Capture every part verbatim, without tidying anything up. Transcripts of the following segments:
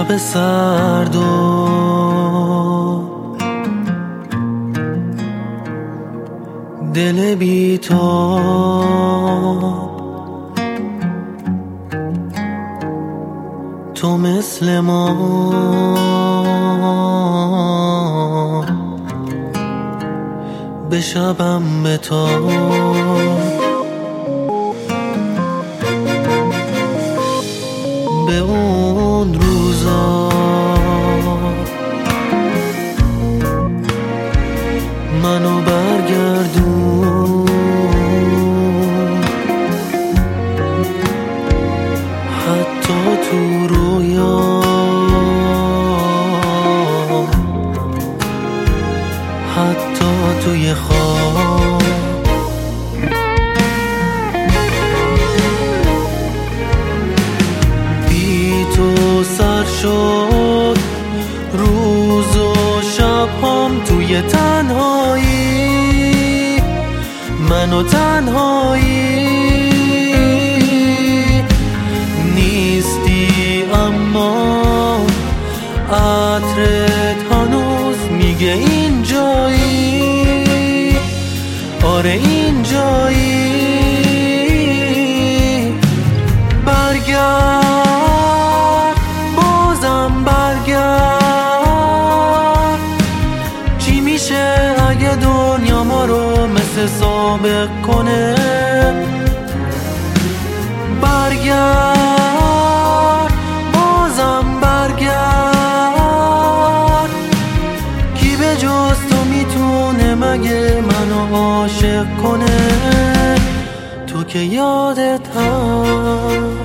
شب سرد و دل بی تو، تو مثل ما به شبم به تو، به اون روزا منو برگردون، حتی تو رویا، حتی توی خواب. بی تو سر شد روز و شبام، توی تنهایی من و تنهایی نیستی، اما عطرت هنوز میگه اینجایی، آره اینجایی. برگرد بازم برگرد، چی میشه اگه دنیا ما رو مثل سابق کنه؟ برگرد بازم برگرد، کی به جز تو میتونه مگه منو عاشق کنه؟ تو که یادت هست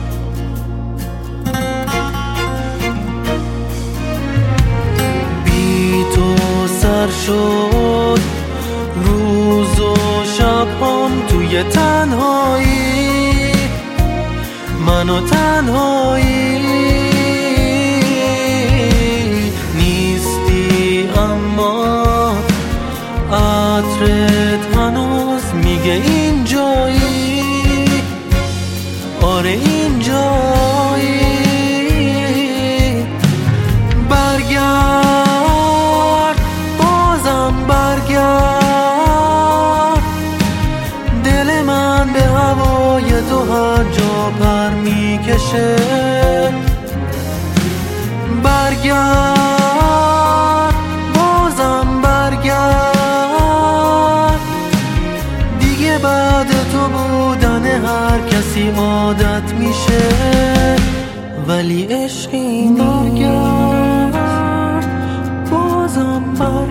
بی تو سر شد روز و شبام، توی تنهایی من و تنهایی نیستی، اما عطرت هنوز میگه اینجایی، آره اینجایی. برگرد بازم برگرد، دل من به هوای تو هر جا پر میکشه. برگرد بازم برگرد، دیگه بعد تو بودن هر کسی عادت میشه، ولی عشقی برگرد بازم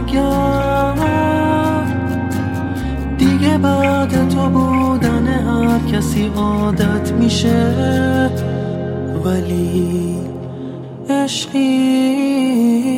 برگرد، دیگه بعد تو بودن هر کسی عادت میشه، ولی عشقی